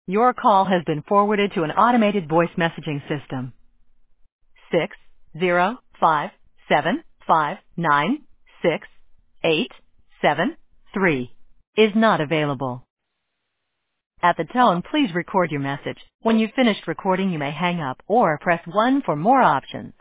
Your call has been forwarded to an automated voice messaging system. 60575968773 is not available. At the tone, please record your message. When you've finished recording, you may hang up or press 1 for more options.